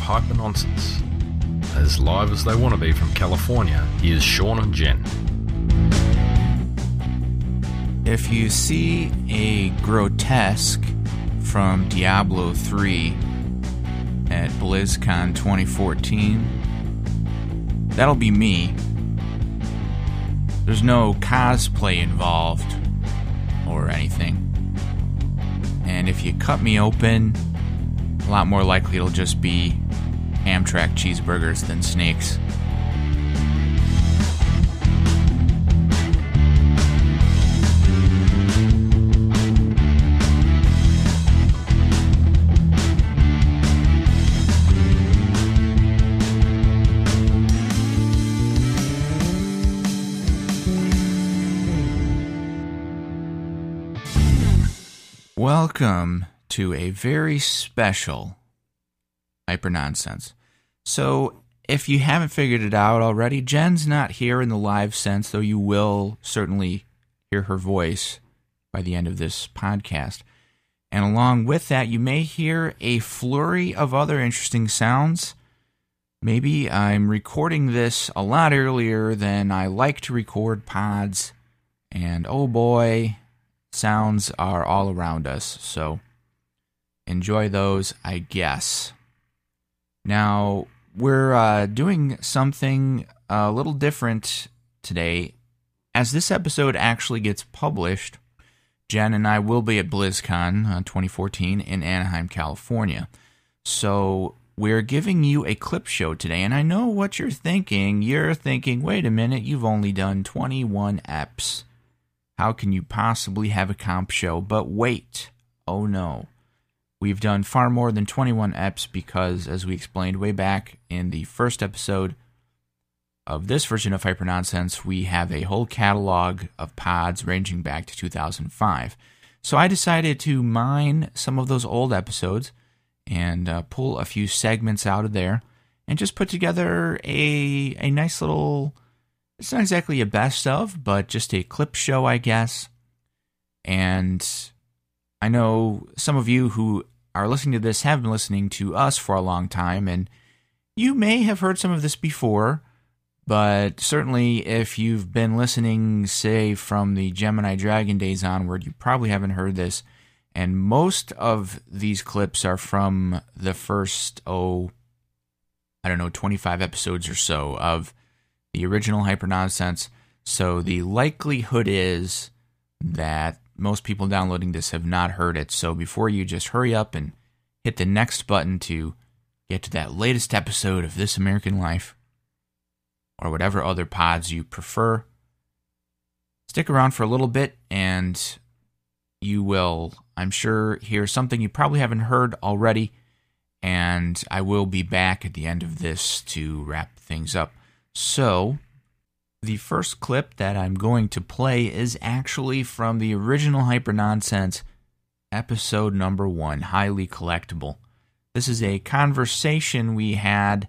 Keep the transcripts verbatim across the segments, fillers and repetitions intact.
Hyper Nonsense. As live as they want to be from California, here's Sean and Jen. If you see a grotesque from Diablo three at BlizzCon twenty fourteen, that'll be me. There's no cosplay involved or anything. And if you cut me open, a lot more likely it'll just be Amtrak cheeseburgers than snakes. Welcome to a very special Hyper Nonsense. So, if you haven't figured it out already, Jen's not here in the live sense, though you will certainly hear her voice by the end of this podcast. And along with that, you may hear a flurry of other interesting sounds. Maybe I'm recording this a lot earlier than I like to record pods, and oh boy, sounds are all around us, so enjoy those, I guess. Now, we're uh, doing something a little different today. As this episode actually gets published, Jen and I will be at BlizzCon uh, twenty fourteen in Anaheim, California. So we're giving you a clip show today, and I know what you're thinking. You're thinking, wait a minute, you've only done twenty-one eps. How can you possibly have a comp show? But wait, oh no. We've done far more than twenty-one eps because, as we explained way back in the first episode of this version of Hyper Nonsense, we have a whole catalog of pods ranging back to two thousand five. So I decided to mine some of those old episodes and uh, pull a few segments out of there and just put together a a nice little... It's not exactly a best of, but just a clip show, I guess. And I know some of you who are listening to this have been listening to us for a long time, and you may have heard some of this before, but certainly if you've been listening, say, from the Gemini Dragon days onward, you probably haven't heard this. And most of these clips are from the first, oh, I don't know, twenty-five episodes or so of the original Hyper Nonsense, so the likelihood is that most people downloading this have not heard it, so before you just hurry up and hit the next button to get to that latest episode of This American Life, or whatever other pods you prefer, stick around for a little bit, and you will, I'm sure, hear something you probably haven't heard already, and I will be back at the end of this to wrap things up. So, the first clip that I'm going to play is actually from the original Hyper Nonsense episode number one, Highly Collectible. This is a conversation we had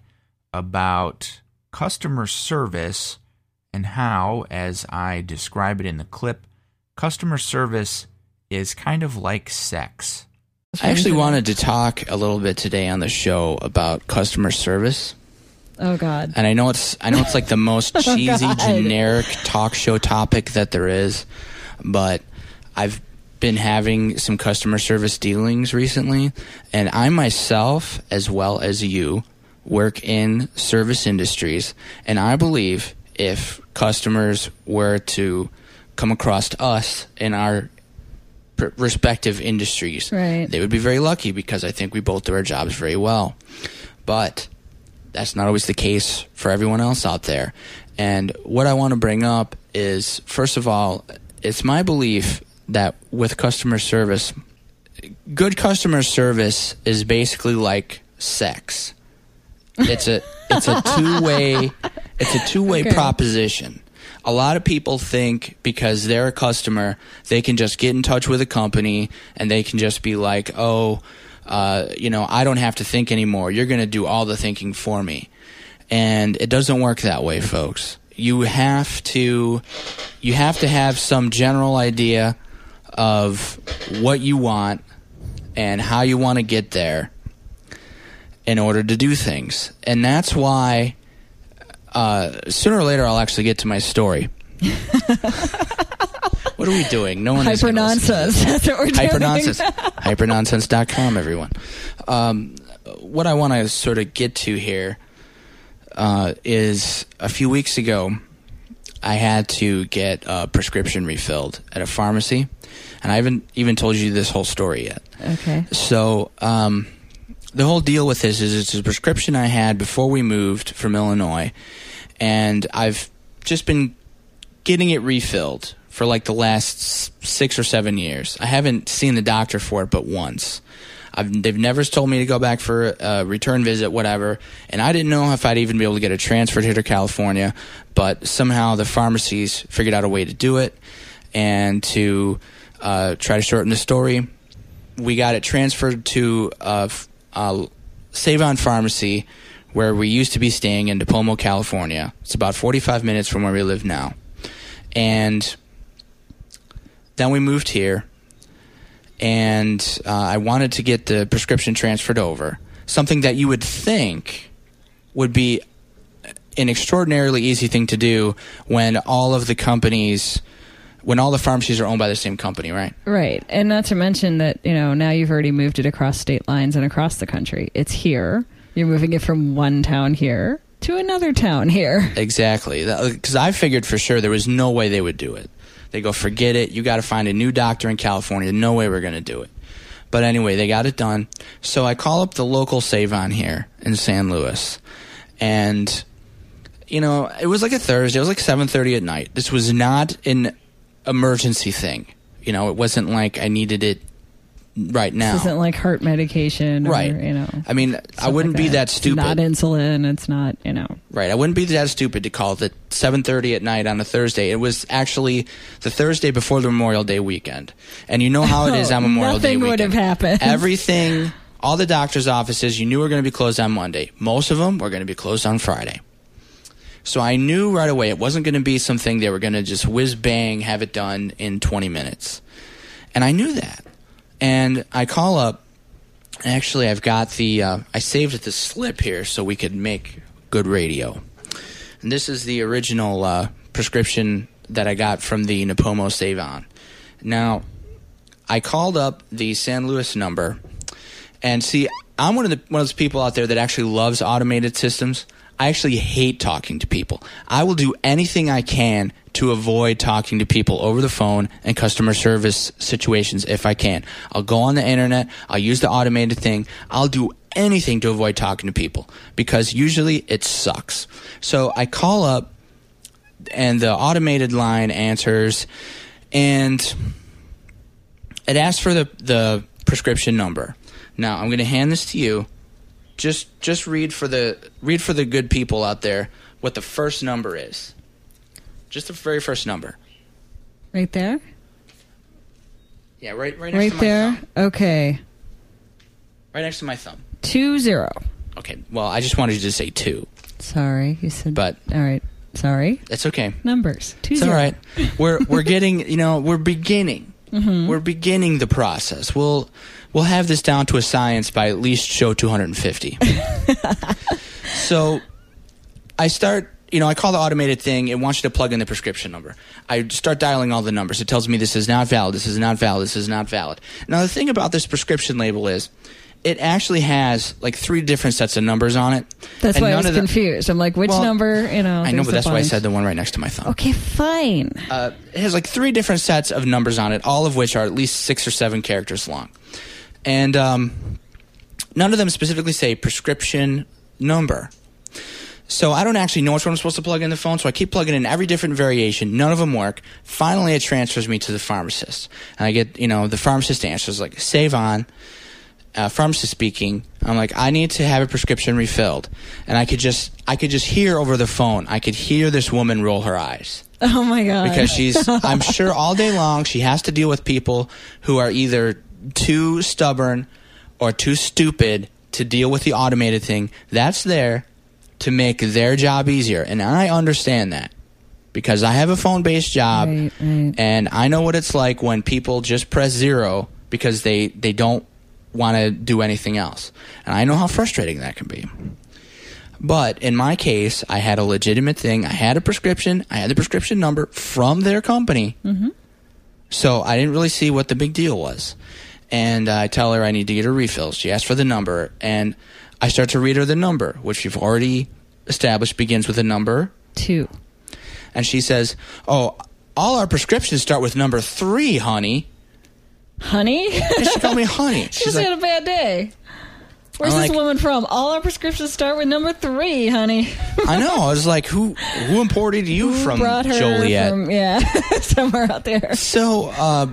about customer service and how, as I describe it in the clip, customer service is kind of like sex. I actually wanted to talk a little bit today on the show about customer service. Oh God! And I know it's I know it's like the most cheesy, oh generic talk show topic that there is, but I've been having some customer service dealings recently, and I myself, as well as you, work in service industries, and I believe if customers were to come across to us in our pr- respective industries, right, they would be very lucky because I think we both do our jobs very well, but that's not always the case for everyone else out there. And what I want to bring up is, first of all, it's my belief that with customer service, good customer service is basically like sex. It's a it's a two-way it's a two-way okay. proposition. A lot of people think because they're a customer, they can just get in touch with a company and they can just be like, "Oh, Uh, you know, I don't have to think anymore. You're going to do all the thinking for me." And it doesn't work that way, folks. You have to, you have to have some general idea of what you want and how you want to get there. in order to do things. And that's why uh, sooner or later I'll actually get to my story. What are we doing? No one is Hyper nonsense. That's what we're doing. Hyper nonsense. hyper nonsense dot com, everyone. Um, what I want to sort of get to here uh, is a few weeks ago, I had to get a prescription refilled at a pharmacy, and I haven't even told you this whole story yet. Okay. So um, the whole deal with this is it's a prescription I had before we moved from Illinois, and I've just been getting it refilled for like the last six or seven years. I haven't seen the doctor for it but once. I've, they've never told me to go back for a return visit, whatever, and I didn't know if I'd even be able to get it transferred here to California, but somehow the pharmacies figured out a way to do it, and to uh, try to shorten the story, we got it transferred to a, a Save-On Pharmacy where we used to be staying in Nipomo, California. It's about forty-five minutes from where we live now. And then we moved here, and uh, I wanted to get the prescription transferred over, something that you would think would be an extraordinarily easy thing to do when all of the companies, when all the pharmacies are owned by the same company, right? Right. And not to mention that, you know, now you've already moved it across state lines and across the country. It's here. You're moving it from one town here to another town here. Exactly. Because I figured for sure there was no way they would do it. They go, forget it. You got to find a new doctor in California. No way we're going to do it. But anyway, they got it done. So I call up the local Save-On here in San Luis. And, you know, it was like a Thursday. It was like seven thirty at night. This was not an emergency thing. You know, it wasn't like I needed it right now. This isn't like heart medication, or, right? You know, I mean, I wouldn't like be that. that stupid. It's not insulin. It's not, you know. Right. I wouldn't be that stupid to call it seven thirty at night on a Thursday. It was actually the Thursday before the Memorial Day weekend, and you know how it is on Memorial Day weekend. Nothing would have happened. Everything, all the doctor's offices, you knew were going to be closed on Monday. Most of them were going to be closed on Friday. So I knew right away it wasn't going to be something they were going to just whiz bang have it done in twenty minutes, and I knew that. And I call up. Actually, I've got the uh, I saved the slip here so we could make good radio. And this is the original uh, prescription that I got from the Nipomo Save-On. Now, I called up the San Luis number, and see, I'm one of the one of those people out there that actually loves automated systems. I actually hate talking to people. I will do anything I can to avoid talking to people over the phone and customer service situations if I can. I'll go on the internet. I'll use the automated thing. I'll do anything to avoid talking to people because usually it sucks. So I call up, and the automated line answers, and it asks for the, the prescription number. Now, I'm going to hand this to you. Just just read for the read for the good people out there what the first number is. Just the very first number. Right there? Yeah, right right next right to my there? thumb. Okay. Right next to my thumb. Two zero. Okay. Well, I just wanted you to say two. Sorry, you said. But all right. Sorry. It's okay. Numbers. Two it's zero. all right. We're we're getting, you know, we're beginning. Mm-hmm. We're beginning the process. We'll we'll have this down to a science by at least show two hundred fifty. So I start, you know, I call the automated thing. It wants you to plug in the prescription number. I start dialing all the numbers. It tells me this is not valid, this is not valid, this is not valid. Now, the thing about this prescription label is it actually has like three different sets of numbers on it. That's and why I none was of the- confused. I'm like, which Well, number? You know, I know, there's but a that's why I bunch. said the one right next to my thumb. Okay, fine. Uh, it has like three different sets of numbers on it, all of which are at least six or seven characters long. And um, none of them specifically say prescription number. So I don't actually know which one I'm supposed to plug in the phone, so I keep plugging in every different variation. None of them work. Finally, it transfers me to the pharmacist. And I get, you know, the pharmacist answers like, save on. Uh, pharmacist speaking. I'm like, I need to have a prescription refilled. And I could just, I could just hear over the phone, I could hear this woman roll her eyes. Oh, my God. Because she's, I'm sure all day long, she has to deal with people who are either too stubborn or too stupid to deal with the automated thing. That's there to make their job easier. And I understand that because I have a phone-based job, Right, right. and I know what it's like when people just press zero because they, they don't want to do anything else. And I know how frustrating that can be. But in my case, I had a legitimate thing. I had a prescription. I had the prescription number from their company. Mm-hmm. So I didn't really see what the big deal was. And uh, I tell her I need to get her refills. She asked for the number. And I start to read her the number, which we've already established begins with a number. Two. And she says, oh, all our prescriptions start with number three, honey. Honey? And she called me honey. She's She's like, had a bad day. Where's I'm this like- woman from? All our prescriptions start with number three, honey. I know. I was like, who who imported you Who from brought her Joliet? from, yeah, somewhere out there. So, uh,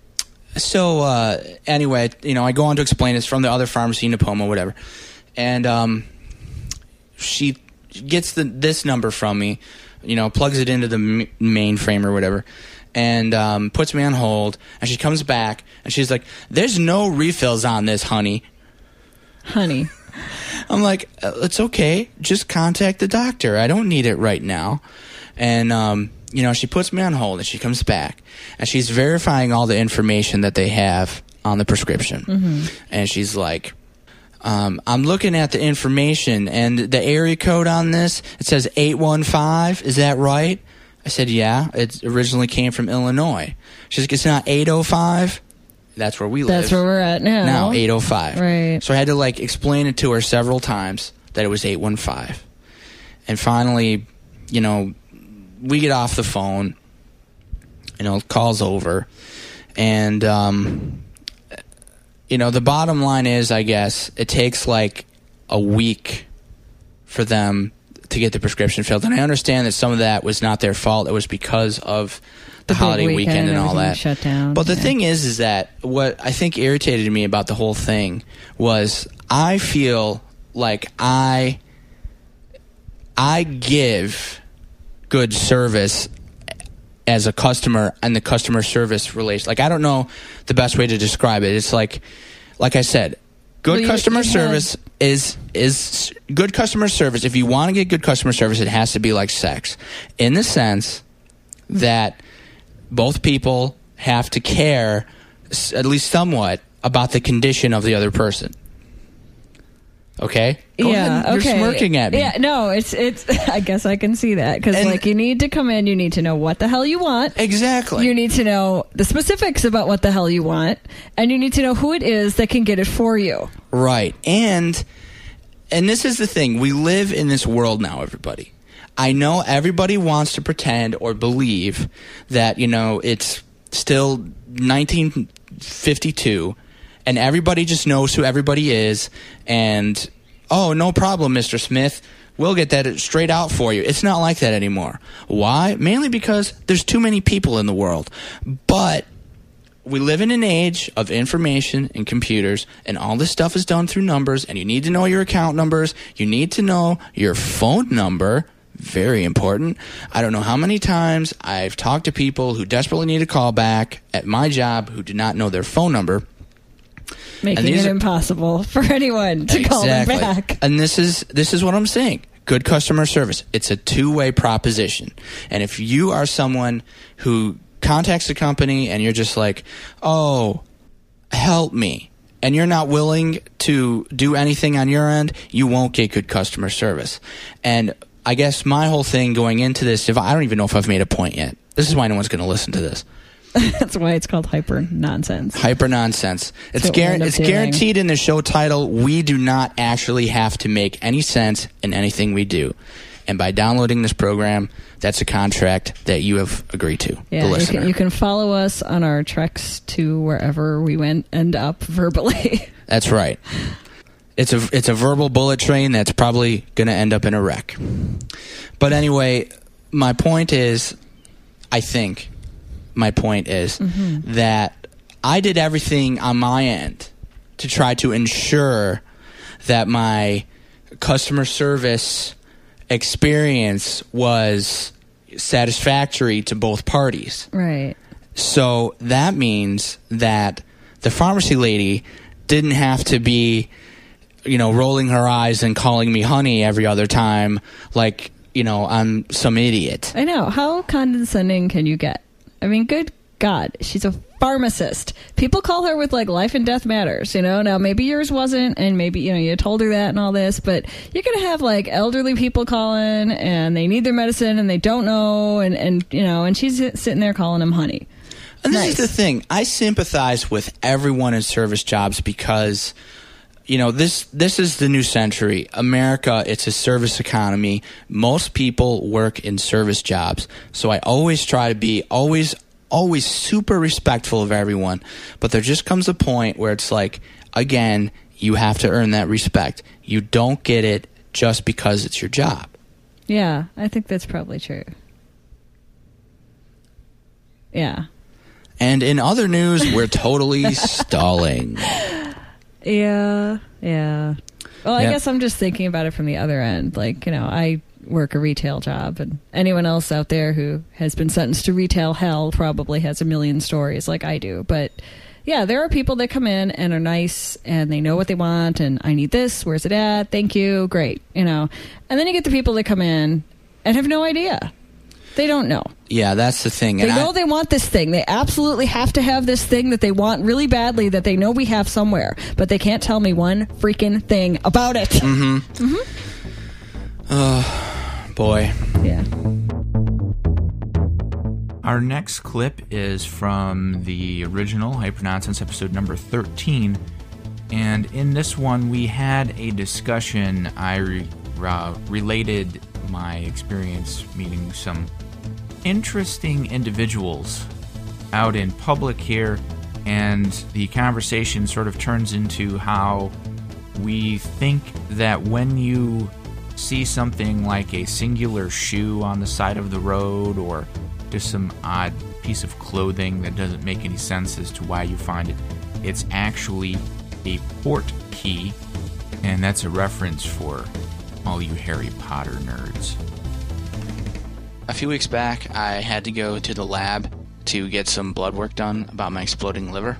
so uh, anyway, you know, I go on to explain it's from the other pharmacy in Napoma, whatever. And um, she gets the this number from me, you know, plugs it into the m- mainframe or whatever, and um, puts me on hold. And she comes back, and she's like, there's no refills on this, honey. Honey. I'm like, it's okay. Just contact the doctor. I don't need it right now. And, um, you know, she puts me on hold, and she comes back, and she's verifying all the information that they have on the prescription. Mm-hmm. And she's like, um, I'm looking at the information, and the area code on this, it says eight one five. Is that right? I said, yeah. It originally came from Illinois. She's like, it's not eight oh five? That's where we live. That's where we're at now. Now, eight oh five. Right. So I had to, like, explain it to her several times that it was eight one five. And finally, you know, we get off the phone, you know, call's over. And, um, you know, the bottom line is, I guess, it takes, like, a week for them to get the prescription filled. And I understand that some of that was not their fault. It was because of the, The big holiday weekend, weekend, and all everything that. shut down. But the Yeah. thing is, is that what I think irritated me about the whole thing was I feel like I I give good service as a customer and the customer service relation. Like, I don't know the best way to describe it. It's like, like I said, good Well, you- customer you had- service is is good customer service. If you want to get good customer service, it has to be like sex, in the sense that both people have to care, s- at least somewhat, about the condition of the other person. Okay? Go yeah, ahead. okay. You're smirking at me. Yeah, no, it's it's. I guess I can see that because, And- like, you need to come in. You need to know what the hell you want. Exactly. You need to know the specifics about what the hell you want, and you need to know who it is that can get it for you. Right. And and this is the thing. We live in this world now, everybody. I know everybody wants to pretend or believe that, you know, it's still nineteen fifty-two and everybody just knows who everybody is, and, oh, no problem, Mister Smith. We'll get that straight out for you. It's not like that anymore. Why? Mainly because there's too many people in the world. But we live in an age of information and computers, and all this stuff is done through numbers, and you need to know your account numbers. You need to know your phone number. Very important. I don't know how many times I've talked to people who desperately need a call back at my job who do not know their phone number. Making these it are- impossible for anyone to call them back. And this is this is what I'm saying. Good customer service. It's a two-way proposition. And if you are someone who contacts the company and you're just like, oh, help me, and you're not willing to do anything on your end, you won't get good customer service. And I guess my whole thing going into this, if I don't even know if I've made a point yet. This is why no one's going to listen to this. That's why it's called hyper nonsense. Hyper nonsense. It's, what we guar- end up it's doing. guaranteed in the show title. We do not actually have to make any sense in anything we do. And by downloading this program, that's a contract that you have agreed to, the Yeah, you listener. can, you can follow us on our treks to wherever we went end up verbally. That's right. It's a it's a verbal bullet train that's probably going to end up in a wreck. But anyway, my point is, I think, my point is Mm-hmm. that I did everything on my end to try to ensure that my customer service experience was satisfactory to both parties. Right. So that means that the pharmacy lady didn't have to be, you know, rolling her eyes and calling me honey every other time like, you know, I'm some idiot. I know. How condescending can you get? I mean, good God, she's a pharmacist. People call her with like life and death matters, you know. Now maybe yours wasn't, and maybe you know you told her that and all this, but you're gonna have like elderly people calling and they need their medicine and they don't know, and and you know, and she's sitting there calling them honey. And this Nice. is the thing. I sympathize with everyone in service jobs because, you know, this this is the new century. America, it's a service economy. Most people work in service jobs. So I always try to be always, always super respectful of everyone. But there just comes a point where it's like, again, you have to earn that respect. You don't get it just because it's your job. Yeah, I think that's probably true. Yeah. And in other news, we're totally stalling. Yeah, yeah. Well, I Yeah. guess I'm just thinking about it from the other end. Like, you know, I work a retail job, and anyone else out there who has been sentenced to retail hell probably has a million stories like I do. But yeah, there are people that come in and are nice and they know what they want, and I need this, where's it at? Thank you, great, you know. And then you get the people that come in and have no idea. They don't know. Yeah, that's the thing. They And know I, they want this thing. They absolutely have to have this thing that they want really badly that they know we have somewhere, but they can't tell me one freaking thing about it. Mm-hmm. Oh, boy. Yeah. Our next clip is from the original Hyper Nonsense episode number thirteen. And in this one, we had a discussion. I re- uh, related my experience meeting some interesting individuals out in public here, and the conversation sort of turns into how we think that when you see something like a singular shoe on the side of the road, or just some odd piece of clothing that doesn't make any sense as to why you find it, it's actually a port key, and that's a reference for all you Harry Potter nerds. A few weeks back, I had to go to the lab to get some blood work done about my exploding liver.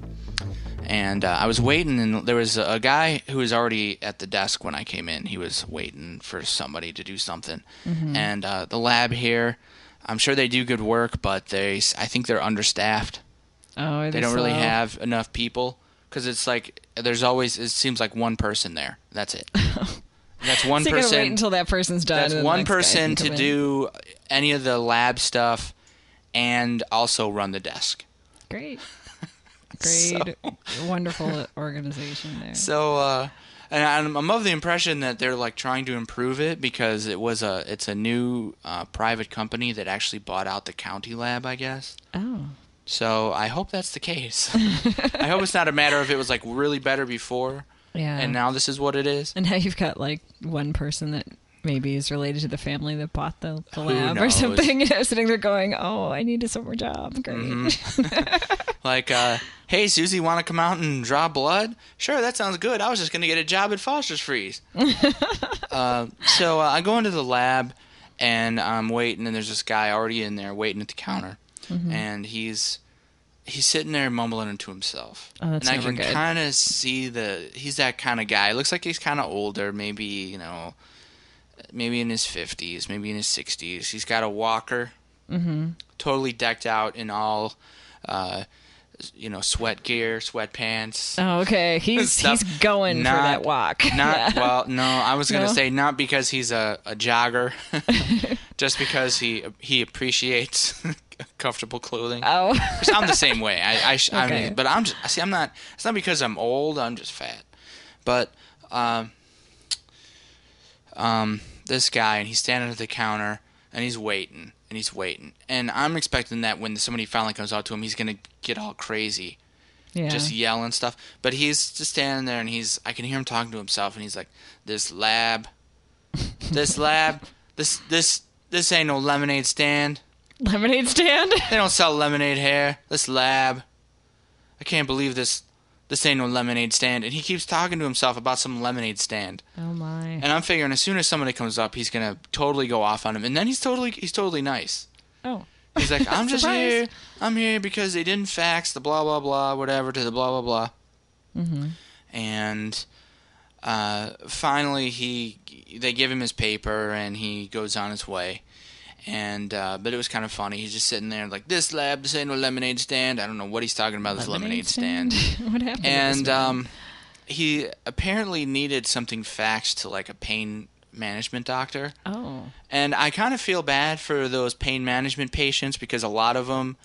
And uh, I was waiting, and there was a guy who was already at the desk when I came in. He was waiting for somebody to do something. Mm-hmm. And uh, the lab here, I'm sure they do good work, but they, I think they're understaffed. Oh, are They they don't really slow? have enough people, because it's like there's always, it seems like one person there. That's it. That's one So you gotta person. wait until that person's done. That's and the one next guy person can to come in. do any of the lab stuff and also run the desk. Great. Great. Wonderful organization there. So, uh, and I'm, I'm of the impression that they're like trying to improve it because it was a, it's a new uh, private company that actually bought out the county lab, I guess. Oh. So I hope that's the case. I hope it's not a matter of it was like really better before, Yeah. and now this is what it is. And now you've got like one person that maybe is related to the family that bought the, the Who lab or knows? something, you know, sitting there going, oh, I need a summer job. Great. Mm-hmm. Like, uh, hey, Susie, want to come out and draw blood? Sure, that sounds good. I was just going to get a job at Foster's Freeze. uh, so uh, I go into the lab, and I'm waiting, and there's this guy already in there waiting at the counter. Mm-hmm. And he's he's sitting there mumbling to himself. Oh, that's and I never can good. kind of see the, he's that kind of guy. It looks like he's kind of older, maybe, you know, maybe in his fifties, maybe in his sixties. He's got a walker, Mm-hmm. totally decked out in all, uh, you know, sweat gear, sweatpants. Oh, okay. He's Stuff. he's going Not- for that walk. Not Yeah. well. No, I was gonna No? say not because he's a, a jogger, just because he he appreciates comfortable clothing. Oh. 'Cause I'm the same way. I, I, sh- I Okay. mean, but I'm just see. I'm not. It's not because I'm old. I'm just fat. But um, um, this guy, and he's standing at the counter, and he's waiting, and he's waiting, and I'm expecting that when somebody finally comes out to him, he's gonna get all crazy. Yeah. Just yell and stuff. But he's just standing there, and he's I can hear him talking to himself, and he's like, "This lab, this lab, this this this ain't no lemonade stand. Lemonade stand? They don't sell lemonade here. This lab, I can't believe this. This ain't no lemonade stand." And he keeps talking to himself about some lemonade stand. Oh my. And I'm figuring as soon as somebody comes up, he's gonna totally go off on him, and then he's totally he's totally nice. Oh. He's like, I'm just Surprise. here. I'm here because they didn't fax the blah, blah, blah, whatever to the blah, blah, blah. Mm-hmm. And uh, finally, he they give him his paper, and he goes on his way. And uh, but it was kind of funny. He's just sitting there like, this lab, this ain't no lemonade stand. I don't know what he's talking about. This lemonade, stand. What happened? to And this man? um, he apparently needed something faxed to like a pain management doctor. oh, And I kind of feel bad for those pain management patients because a lot of them,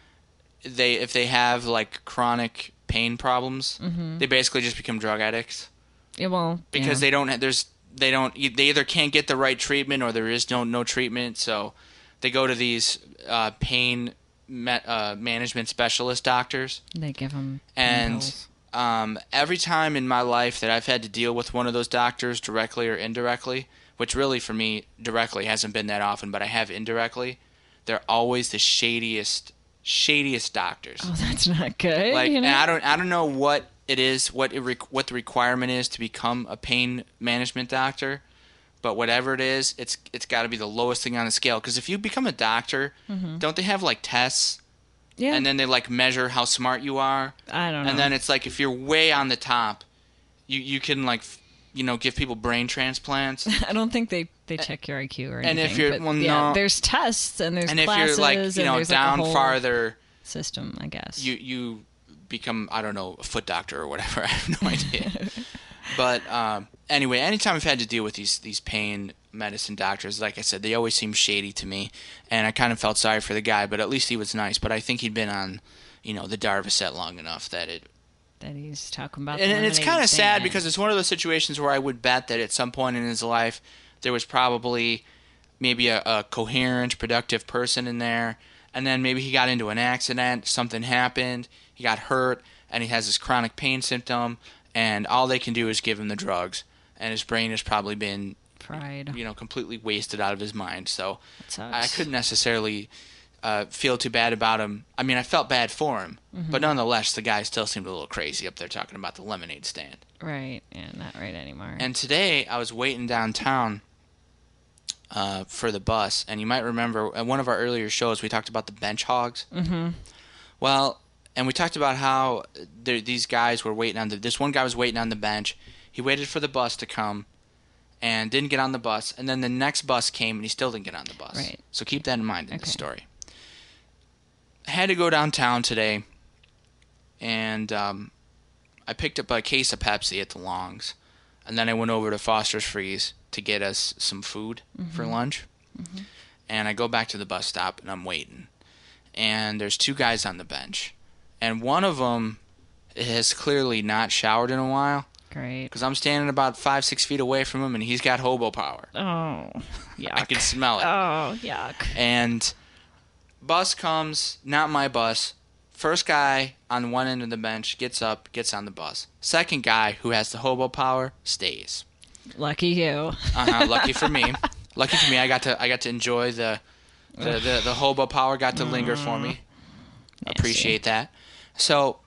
they if they have like chronic pain problems, Mm-hmm. they basically just become drug addicts yeah, well, because yeah. they don't. ha- There's they don't. They either can't get the right treatment or there is no no treatment. So they go to these uh, pain ma- uh, management specialist doctors. they give them And um, every time in my life that I've had to deal with one of those doctors directly or indirectly, which really for me directly hasn't been that often, but I have indirectly, they're always the shadiest, shadiest doctors. Oh, that's not good. like, you know? and I don't, I don't know what it is, what it re- what the requirement is to become a pain management doctor, but whatever it is, it's it's got to be the lowest thing on the scale. Because if you become a doctor, don't they have like tests? yeah, And then they like measure how smart you are. I don't know. And then it's like if you're way on the top, you you can like f- you know give people brain transplants. I don't think they, they check your I Q or anything. And if you're- but well, yeah, no. there's tests and there's and if classes you're like you and know there's like a down whole farther, system, I guess. you you become I don't know a foot doctor or whatever. I have no idea. But um, anyway, anytime I've had to deal with these these pain medicine doctors, like I said, they always seem shady to me, and I kind of felt sorry for the guy. But at least he was nice. But I think he'd been on, you know, the Darvocet long enough that it. that he's talking about. And, the and it's lemonade kind of sad stand. because it's one of those situations where I would bet that at some point in his life there was probably maybe a, a coherent, productive person in there, and then maybe he got into an accident, something happened, he got hurt, and he has this chronic pain symptom, and all they can do is give him the drugs, and his brain has probably been, pride. you know, completely wasted out of his mind. So That sucks. I couldn't necessarily uh, feel too bad about him. I mean, I felt bad for him, Mm-hmm. but nonetheless, the guy still seemed a little crazy up there talking about the lemonade stand. Right, yeah, not right anymore. And today I was waiting downtown uh, for the bus, and you might remember at one of our earlier shows we talked about the bench hogs. mm-hmm. Well, and we talked about how there, these guys were waiting on the. This one guy was waiting on the bench. He waited for the bus to come, and didn't get on the bus. And then the next bus came, and he still didn't get on the bus. Right. So keep that in mind in Okay. the story. I had to go downtown today, and um, I picked up a case of Pepsi at the Longs, and then I went over to Foster's Freeze to get us some food for lunch. And I go back to the bus stop, and I'm waiting. And there's two guys on the bench. And one of them has clearly not showered in a while, Great. because I'm standing about five, six feet away from him, and he's got hobo power. Oh, yuck. I can smell it. Oh, yuck. And bus comes, not my bus. First guy on one end of the bench gets up, gets on the bus. Second guy, who has the hobo power, stays. Lucky you. Uh-huh, lucky for me. Lucky for me, I got to I got to enjoy the the, the, the hobo power. Got to linger for me. Appreciate that. So,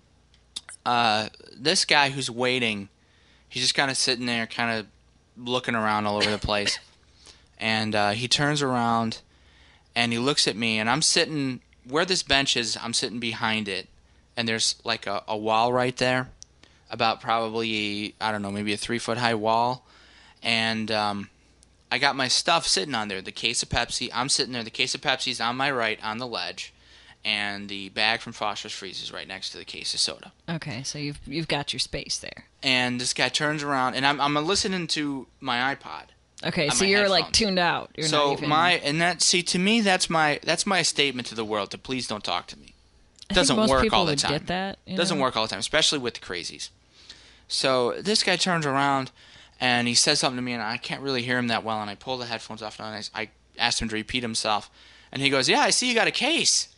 uh, this guy who's waiting, he's just kind of sitting there, kind of looking around all over the place. And uh, he turns around, and he looks at me, and I'm sitting where this bench is. I'm sitting behind it, and there's like a, a wall right there, about probably I don't know, maybe a three foot high wall, and um, I got my stuff sitting on there. The case of Pepsi, I'm sitting there. The case of Pepsi's on my right on the ledge, and the bag from Foster's Freeze is right next to the case of soda. Okay, so you've you've got your space there. And this guy turns around, and I'm I'm listening to my iPod. Okay, On so my you're like headphones. tuned out. You're so not even... my and that see to me that's my that's my statement to the world to please don't talk to me. It I think doesn't most work people all the would time. Get that? You Doesn't know? work all the time, especially with the crazies. So this guy turns around and he says something to me, and I can't really hear him that well. And I pull the headphones off, and I, I asked him to repeat himself, and he goes, "Yeah, I see you got a case."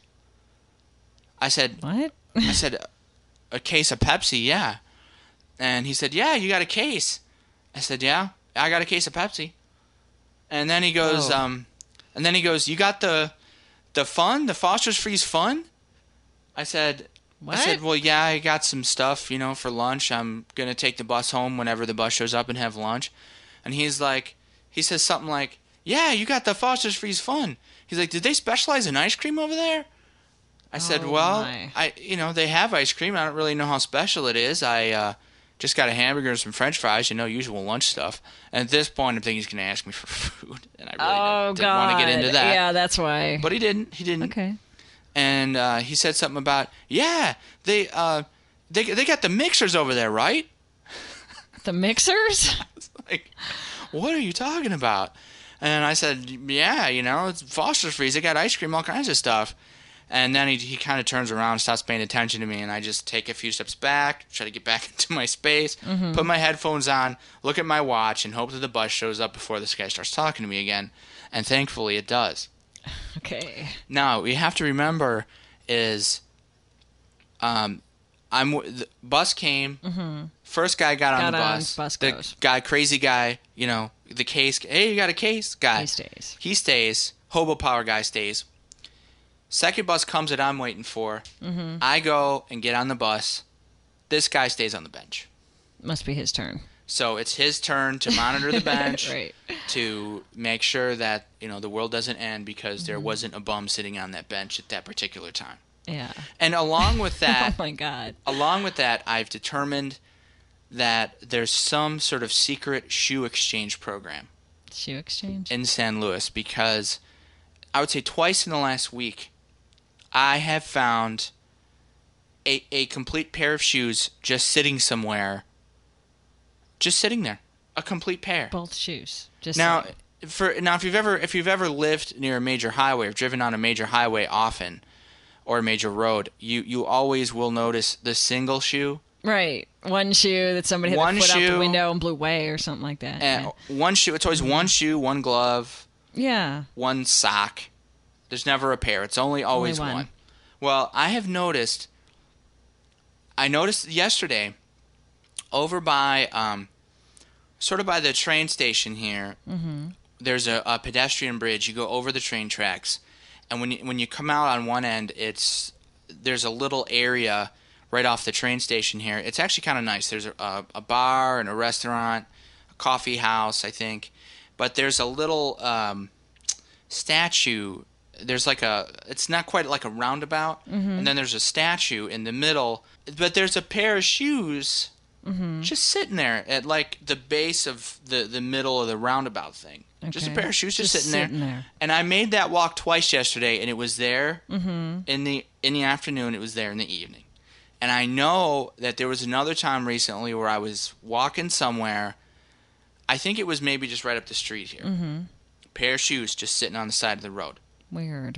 I said, What? I said, "A case of Pepsi, yeah." And he said, "Yeah, you got a case." I said, "Yeah, I got a case of Pepsi." And then he goes, Oh. um, and then he goes, "You got the, the fun, the Foster's Freeze fun?" I said, What? I said, "Well, yeah, I got some stuff, you know, for lunch. I'm gonna take the bus home whenever the bus shows up and have lunch." And he's like, he says something like, "Yeah, you got the Foster's Freeze fun." He's like, "Did they specialize in ice cream over there?" I said, Oh, "Well, my. I, you know, they have ice cream. I don't really know how special it is. I, uh, just got a hamburger and some French fries, you know, usual lunch stuff. And at this point, I'm thinking he's going to ask me for food, and I really oh, didn't, didn't want to get into that. Yeah, that's why. But he didn't. He didn't. Okay. And uh, he said something about, yeah, they uh, they they got the mixers over there, right? The mixers? I was like, what are you talking about? And I said, yeah, you know, it's Foster's Freeze. They got ice cream, all kinds of stuff. And then he he kind of turns around and stops paying attention to me, and I just take a few steps back, try to get back into my space, mm-hmm. put my headphones on, look at my watch, and hope that the bus shows up before this guy starts talking to me again. And thankfully it does. Okay. Now, what you have to remember is um, I'm the bus came, mm-hmm. first guy got, got on the on, bus, bus the goes. guy, crazy guy, you know, the case, hey, you got a case? Guy. He stays. He stays. Hobo Power guy stays. Second bus comes that I'm waiting for. Mm-hmm. I go and get on the bus. This guy stays on the bench. Must be his turn. So it's his turn to monitor the bench, right. to make sure that, you know, the world doesn't end because mm-hmm. there wasn't a bum sitting on that bench at that particular time. Yeah. And along with that, oh my God. Along with that, I've determined that there's some sort of secret shoe exchange program. Shoe exchange? In San Luis, because I would say twice in the last week, I have found a a complete pair of shoes just sitting somewhere. Just sitting there. A complete pair. Both shoes. Just now sitting. for now if you've ever if you've ever lived near a major highway or driven on a major highway often or a major road, you, you always will notice the single shoe. Right. One shoe that somebody had one their foot shoe, out the window and blew away or something like that. And yeah. One shoe. It's always one shoe, one glove. Yeah. One sock. There's never a pair. It's only always only one. one. Well, I have noticed. I noticed yesterday, over by, um, sort of by the train station here. Mm-hmm. There's a, a pedestrian bridge. You go over the train tracks, and when you, when you come out on one end, it's there's a little area right off the train station here. It's actually kind of nice. There's a, a, a bar and a restaurant, a coffee house, I think, but there's a little um, statue. There's like a, it's not quite like a roundabout, mm-hmm. and then there's a statue in the middle, but there's a pair of shoes mm-hmm. just sitting there at like the base of the, the middle of the roundabout thing. Okay. Just a pair of shoes just, just sitting, sitting there. there. And I made that walk twice yesterday, and it was there mm-hmm. in the in the afternoon, it was there in the evening. And I know that there was another time recently where I was walking somewhere, I think it was maybe just right up the street here. Mm-hmm. A pair of shoes just sitting on the side of the road. Weird.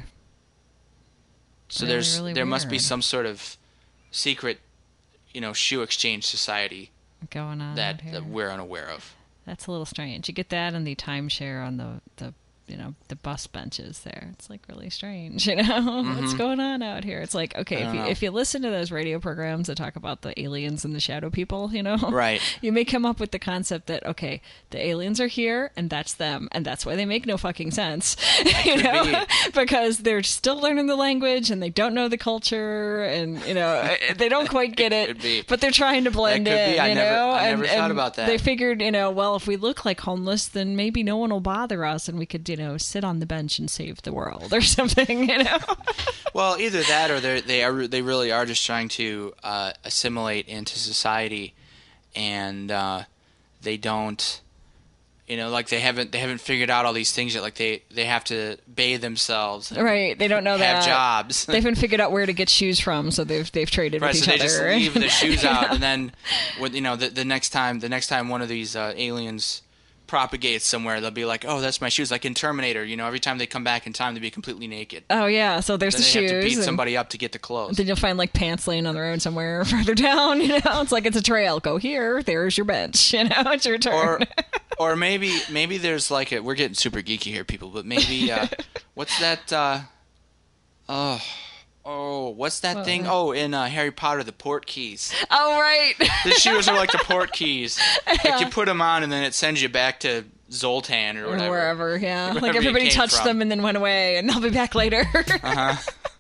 So really, there's really there weird. must be some sort of secret, you know, shoe exchange society going on that, here. that we're unaware of. That's a little strange. You get that in the timeshare on the, the you know, the bus benches there. It's like really strange, you know? Mm-hmm. What's going on out here? It's like, okay, if you, if you listen to those radio programs that talk about the aliens and the shadow people, you know? Right. You may come up with the concept that, okay, the aliens are here and that's them, and that's why they make no fucking sense, you know? Be. Because they're still learning the language and they don't know the culture and, you know, they don't quite get it, it but they're trying to blend that could in, be. I you never, know? I and, never thought and about that. They figured, you know, well, if we look like homeless, then maybe no one will bother us and we could, you know, sit on the bench and save the world or something, you know? Well, either that or they they are they really are just trying to uh, assimilate into society, and uh, they don't, you know, like they haven't they haven't figured out all these things yet. Like they, they have to bathe themselves, right? They don't know have that have jobs. They haven't figured out where to get shoes from, so they've they've traded right, with so each they other. just leave the shoes out, and then, with, you know, the, the next time the next time one of these uh, aliens propagates somewhere, they'll be like, oh, that's my shoes. Like in Terminator, you know, every time they come back in time, they be completely naked. Oh yeah, so there's then the they shoes. Have to beat and somebody up to get the clothes. Then you'll find like pants laying on the road somewhere further down. You know, it's like it's a trail. Go here. There's your bench. You know, it's your turn. Or, or maybe maybe there's like a. We're getting super geeky here, people. But maybe uh, what's that? Uh, oh. Oh, what's that what, thing? What? Oh, in uh, Harry Potter, the port keys. Oh, right. The shoes are like the port keys. Yeah. Like you put them on, and then it sends you back to Zoltan or whatever. Or wherever, yeah. Wherever like everybody touched from. them and then went away, and they'll be back later. Uh-huh.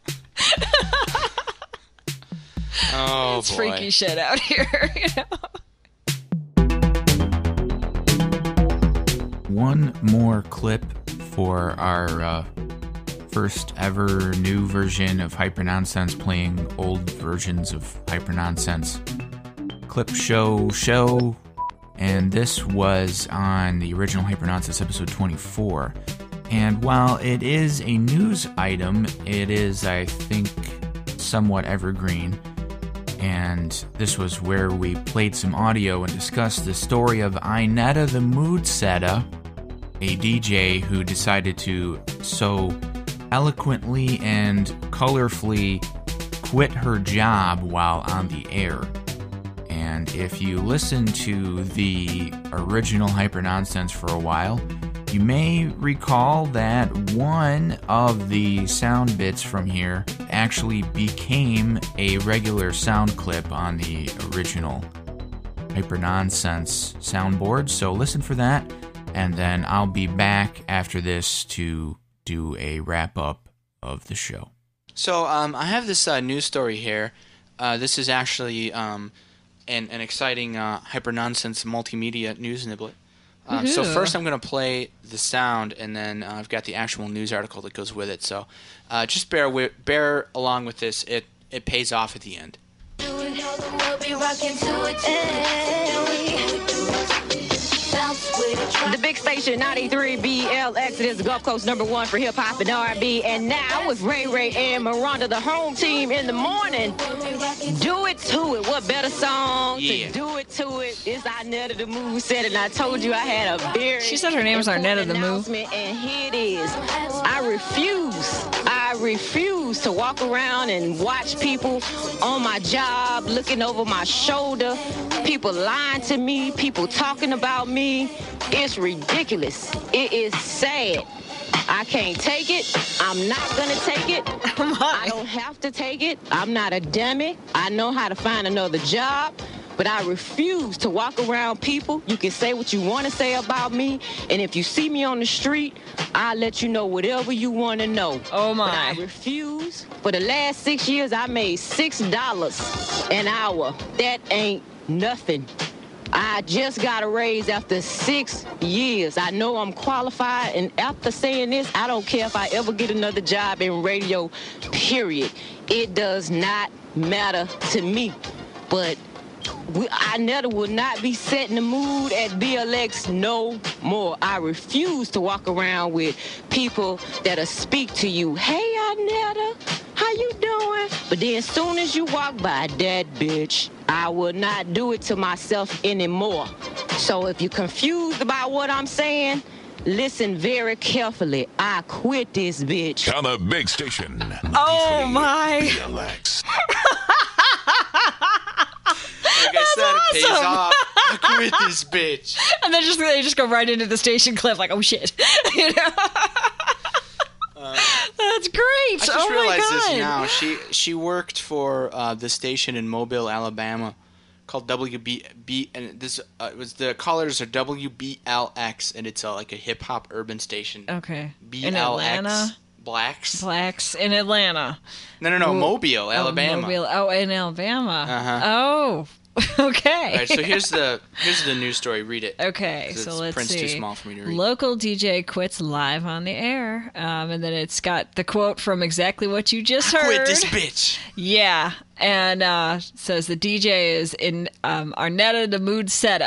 Oh, it's boy. freaky shit out here, you know? One more clip for our uh, first ever new version of Hyper Nonsense playing old versions of Hyper Nonsense. Clip Show show, and this was on the original Hyper Nonsense episode twenty-four. And while it is a news item, it is, I think, somewhat evergreen. And this was where we played some audio and discussed the story of Inetta the Mood Setter, a D J who decided to so eloquently and colorfully quit her job while on the air. And if you listen to the original Hyper Nonsense for a while, you may recall that one of the sound bits from here actually became a regular sound clip on the original Hyper Nonsense soundboard. So listen for that, and then I'll be back after this to do a wrap-up of the show. So um, I have this uh, news story here. Uh, this is actually um, an, an exciting uh, Hyper Nonsense multimedia news niblet. Um, so first I'm going to play the sound, and then uh, I've got the actual news article that goes with it. So uh, just bear wi- bear along with this. It it pays off at the end. The big station, ninety-three B L X, it is the Gulf Coast number one for hip-hop and R and B. And now with Ray Ray and Miranda, the home team in the morning. Do it to it. What better song Yeah. to do it to it? It's Arnetta the Mood Setter, and I told you I had a very She said her name was Arnetta the Mood. announcement, and here it is. I refuse, I refuse to walk around and watch people on my job looking over my shoulder, people lying to me, people talking about me. It's ridiculous. It is sad. I can't take it. I'm not gonna take it. I don't have to take it. I'm not a dummy. I know how to find another job. But I refuse to walk around people. You can say what you want to say about me, and if you see me on the street, I'll let you know whatever you want to know. Oh, my. But I refuse. For the last six years, I made six dollars an hour. That ain't nothing. I just got a raise after six years. I know I'm qualified, and after saying this, I don't care if I ever get another job in radio, period. It does not matter to me. But we, I never will not be setting the mood at B L X no more. I refuse to walk around with people that'll speak to you. Hey, Arnetta, how you doing? But then as soon as you walk by, that bitch, I will not do it to myself anymore. So if you're confused about what I'm saying, listen very carefully. I quit this bitch. On the big station. Oh, my. B L X. Like I said, it pays awesome. off. I quit this bitch. And then just they just go right into the station clip like, oh shit. You know? Uh, That's great. I just oh realized my God. this now. She she worked for uh, the station in Mobile, Alabama, called W B B, and this uh, it was the callers are W B L X, and it's uh, like a hip hop urban station. Okay. B In L Atlanta. X Blacks. Blacks in Atlanta. No, no, no, Ooh. Mobile, Oh, Alabama. Mobile. Oh, in Alabama. Uh-huh. Oh. Okay. All right, so here's the here's the news story. Read it. Okay, 'Cause so it's let's print's see. too small for me to read. Local D J quits live on the air, um, and then it's got the quote from exactly what you just heard. Quit this bitch. Yeah, and uh, says the D J is in um, Arnetta the Mood Setter.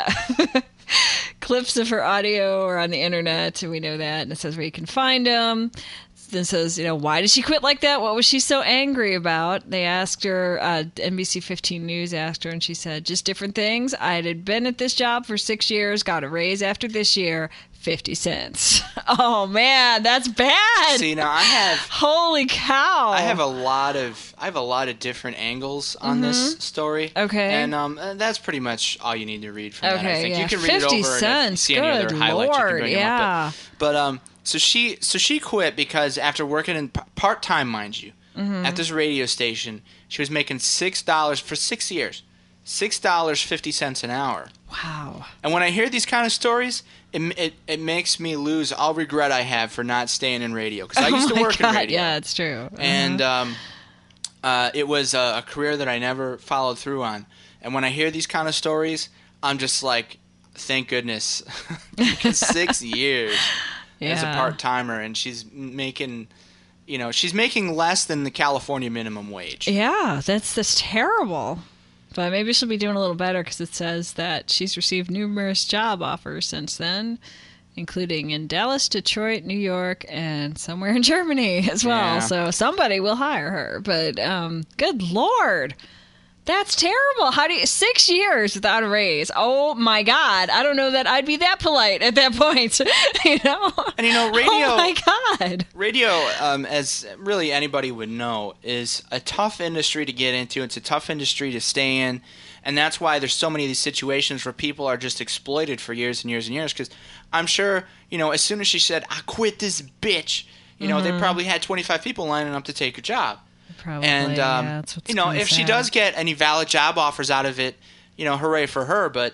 Clips of her audio are on the internet, and we know that. And it says where you can find them. Then says, you know, why did she quit like that? What was she so angry about? They asked her, uh, N B C fifteen News asked her, and she said, just different things. I had been at this job for six years, got a raise after this year, fifty cents. Oh, man, that's bad. See, now I have Holy cow. I have a lot of I have a lot of different angles on this story. Mm-hmm. Okay. And um, uh, that's pretty much all you need to read from that. I Okay, think yeah. you can read fifty it over, and if you cents. see any Good other highlights, you can Lord, bring them yeah. up. But, but um, so she so she quit because after working in p- part time, mind you, Mm-hmm. at this radio station, she was making six dollars for six years, six dollars fifty cents an hour. Wow. And when I hear these kind of stories, it it, it makes me lose all regret I have for not staying in radio, because I used oh to my work God. in radio. Yeah, it's true. And Uh-huh. um, uh, it was a, a career that I never followed through on. And when I hear these kind of stories, I'm just like, thank goodness, because six years as a Yeah. part timer, and she's making, you know, she's making less than the California minimum wage. Yeah, that's that's terrible. But maybe she'll be doing a little better because it says that she's received numerous job offers since then, including in Dallas, Detroit, New York, and somewhere in Germany as well. Yeah. So somebody will hire her. But um, good Lord. That's terrible. How do you, six years without a raise? Oh my God! I don't know that I'd be that polite at that point. You know. And you know, radio. Oh my God. Radio, um, as really anybody would know, is a tough industry to get into. It's a tough industry to stay in, and that's why there's so many of these situations where people are just exploited for years and years and years. Because I'm sure, you know, as soon as she said, "I quit this bitch," you know, Mm-hmm. they probably had twenty-five people lining up to take her job. Probably. And um, yeah, that's what's you know, kinda if she sad. does get any valid job offers out of it, you know, hooray for her. But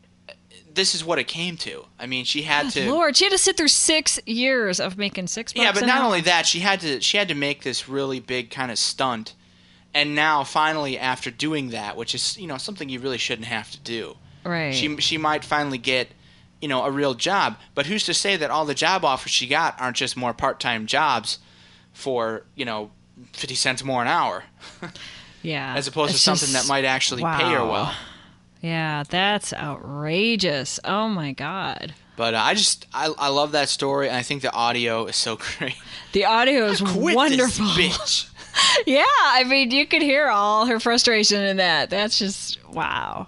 this is what it came to. I mean, she had to. Lord, she had to sit through six years of making six bucks Yeah, but an not hour. only that, she had to she had to make this really big kind of stunt, and now finally, after doing that, which is you know something you really shouldn't have to do, Right. she she might finally get you know a real job. But who's to say that all the job offers she got aren't just more part time jobs for you know fifty cents more an hour, Yeah. as opposed to It's something just- that might actually pay her wow. well. Yeah, that's outrageous. Oh my God. But uh, I just I I love that story, and I think the audio is so great. The audio is Quit wonderful. this bitch. Yeah, I mean, you could hear all her frustration in that. That's just, wow.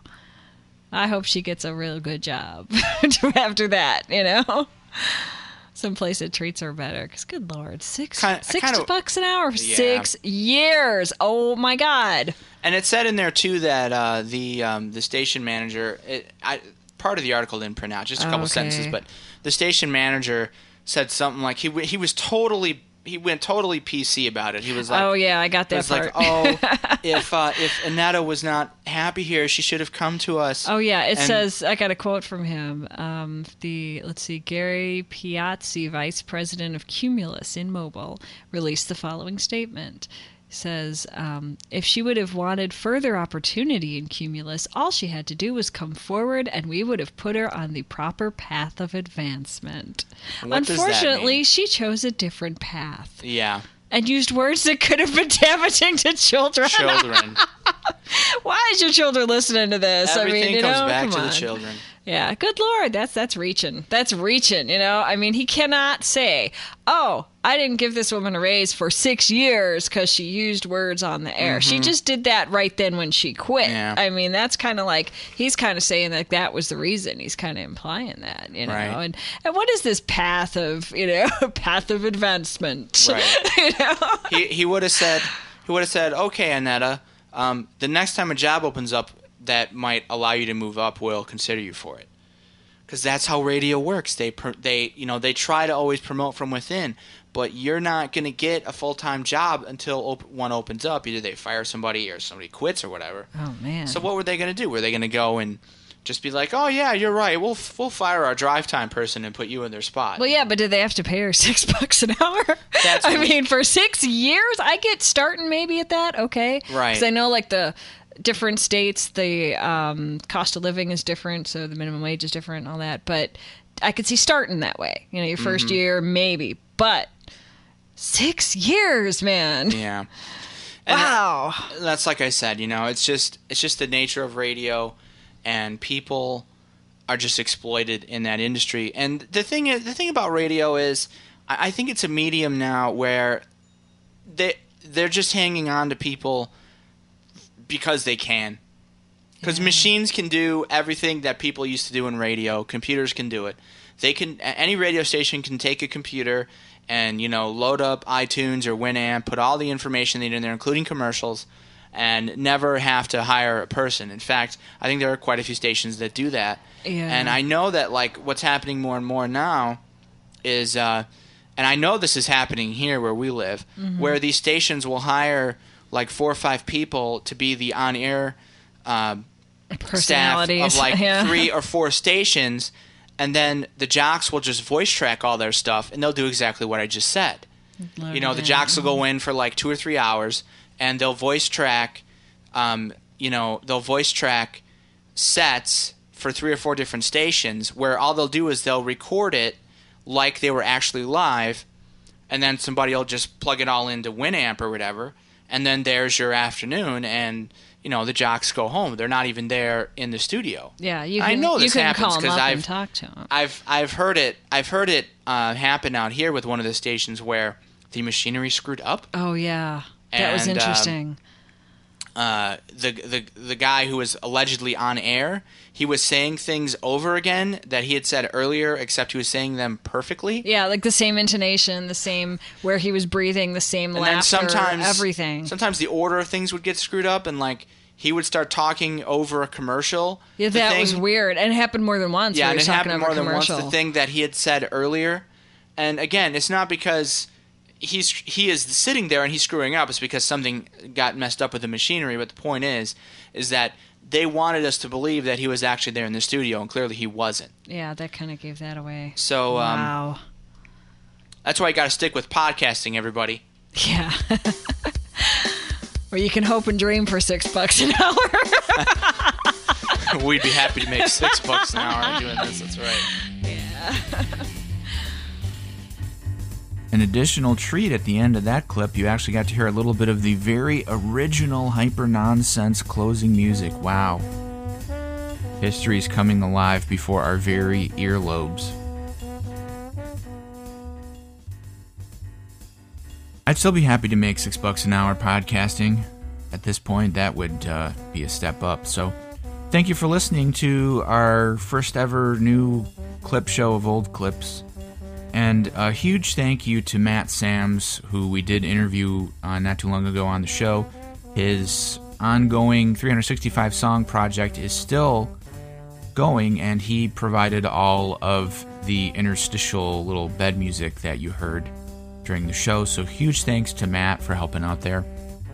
I hope she gets a real good job after that, you know? Someplace that treats her better. Because, good Lord, six, Kinda- six kinda- bucks an hour for Yeah. six years. Oh, my God. And it said in there too that uh, the um, the station manager, it, I, part of the article didn't print out, just a couple Okay. sentences, but the station manager said something like he w- he was totally he went totally P C about it. He was like, oh, yeah, I got it that was part. like, oh, if uh, if Annetta was not happy here, she should have come to us. Oh yeah, it And- says I got a quote from him. Um, the let's see, Gary Piazzi, vice president of Cumulus in Mobile, released the following statement. He says, um, if she would have wanted further opportunity in Cumulus, all she had to do was come forward, and we would have put her on the proper path of advancement. What does that Unfortunately, mean? she chose a different path Yeah, and used words that could have been damaging to children. children. Why is your children listening to this? Everything I mean, you comes know, back come to the on. children. Yeah, good Lord, that's that's reaching. That's reaching, you know? I mean, he cannot say, oh, I didn't give this woman a raise for six years because she used words on the air. She just did that right then when she quit. Mm-hmm. Yeah. I mean, that's kind of like, he's kind of saying that that was the reason. He's kind of implying that, you know? Right. And and what is this path of, you know, path of advancement? Right. You know? he he would have said he would have said, okay, Annetta, um, the next time a job opens up that might allow you to move up, we'll consider you for it. Because that's how radio works. They pr- they you know they try to always promote from within, but you're not going to get a full time job until op- one opens up. Either they fire somebody or somebody quits or whatever. Oh, man. So what were they going to do? Were they going to go and just be like, oh yeah, you're right, we'll f- we'll fire our drive time person and put you in their spot? Well, yeah, but did they have to pay her six bucks an hour? That's I what- mean, for six years, I get starting maybe at that. Okay, Right. Because I know like the different states, the um, cost of living is different, so the minimum wage is different, and all that. But I could see starting that way. You know, your 1st Mm-hmm. year maybe, but six years, man. Yeah. And Wow. that's like I said, you know, it's just it's just the nature of radio, and people are just exploited in that industry. And the thing is, the thing about radio is, I, I think it's a medium now where they they're just hanging on to people because they can. Because machines can do everything that people used to do in radio. Computers can do it. They can. Any radio station can take a computer and, you know, load up iTunes or Winamp, put all the information they need in there, including commercials, and never have to hire a person. In fact, I think there are quite a few stations that do that. Yeah. And I know that, like, what's happening more and more now is, uh, and I know this is happening here where we live, where these stations will hire like four or five people to be the on-air uh, staff Personalities. of like Yeah. three or four stations, and then the jocks will just voice track all their stuff, and they'll do exactly what I just said. You know, the jocks will go in for like two or three hours, and they'll voice track, um, you know, they'll voice track sets for three or four different stations, where all they'll do is they'll record it like they were actually live, and then somebody will just plug it all into Winamp or whatever, and then there's your afternoon, and you know the jocks go home. They're not even there in the studio. Yeah, you. Can, I know this you can happens call 'em because up I've and talk to them. I've I've heard it. I've heard it uh, happen out here with one of the stations where the machinery screwed up. Oh yeah, that was And, um, interesting. Uh, the the the guy who was allegedly on air, he was saying things over again that he had said earlier, except he was saying them perfectly. Yeah, like the same intonation, the same where he was breathing, the same And laughter, then sometimes everything. Sometimes the order of things would get screwed up, and like he would start talking over a commercial. Yeah, The that thing- was weird, and it happened more than once. Yeah, where and he it was talking happened over more than once. commercial. The thing that he had said earlier, and again, it's not because he's he is sitting there and he's screwing up. It's because something got messed up with the machinery. But the point is, is that they wanted us to believe that he was actually there in the studio, and clearly he wasn't. Yeah, that kind of gave that away. So um, Wow. that's why you got to stick with podcasting, everybody. Yeah. Where you can hope and dream for six bucks an hour. We'd be happy to make six bucks an hour doing this. That's right. Yeah. An additional treat at the end of that clip, you actually got to hear a little bit of the very original Hyper Nonsense closing music. Wow. History's coming alive before our very earlobes. I'd still be happy to make six bucks an hour podcasting. At this point, that would uh, be a step up. So, thank you for listening to our first ever new clip show of old clips. And a huge thank you to Matt Sams, who we did interview uh, not too long ago on the show. His ongoing three sixty-five song project is still going, and he provided all of the interstitial little bed music that you heard during the show. So huge thanks to Matt for helping out there.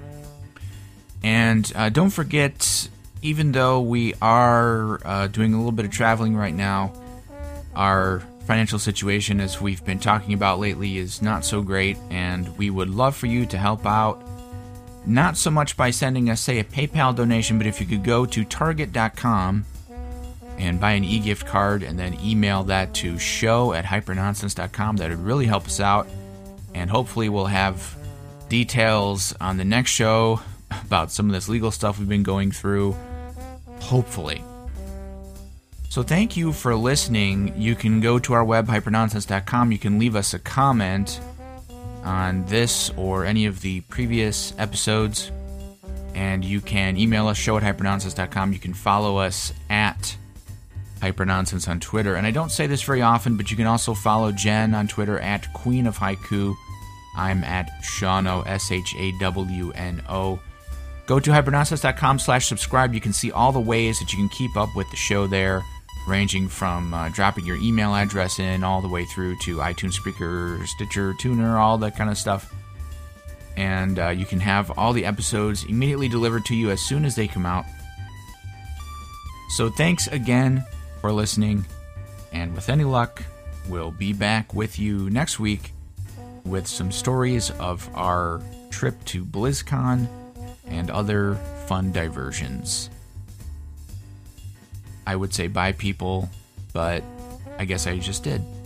And uh, don't forget, even though we are uh, doing a little bit of traveling right now, our financial situation, as we've been talking about lately, is not so great, and we would love for you to help out. Not so much by sending us, say, a PayPal donation, but if you could go to Target dot com and buy an e-gift card and then email that to show at hypernonsense dot com, that would really help us out. And hopefully we'll have details on the next show about some of this legal stuff we've been going through. Hopefully. So thank you for listening. You can go to our web, hypernonsense dot com. You can leave us a comment on this or any of the previous episodes. And you can email us, show at hypernonsense dot com. You can follow us at Hypernonsense on Twitter. And I don't say this very often, but you can also follow Jen on Twitter at Queen of Haiku. I'm at Shawno, S H A W N O. Go to hypernonsense dot com slash subscribe. You can see all the ways that you can keep up with the show there, ranging from uh, dropping your email address in all the way through to iTunes, Spreaker, Stitcher, Tuner, all that kind of stuff. And uh, you can have all the episodes immediately delivered to you as soon as they come out. So thanks again for listening, and with any luck, we'll be back with you next week with some stories of our trip to BlizzCon and other fun diversions. I would say bye, people, but I guess I just did.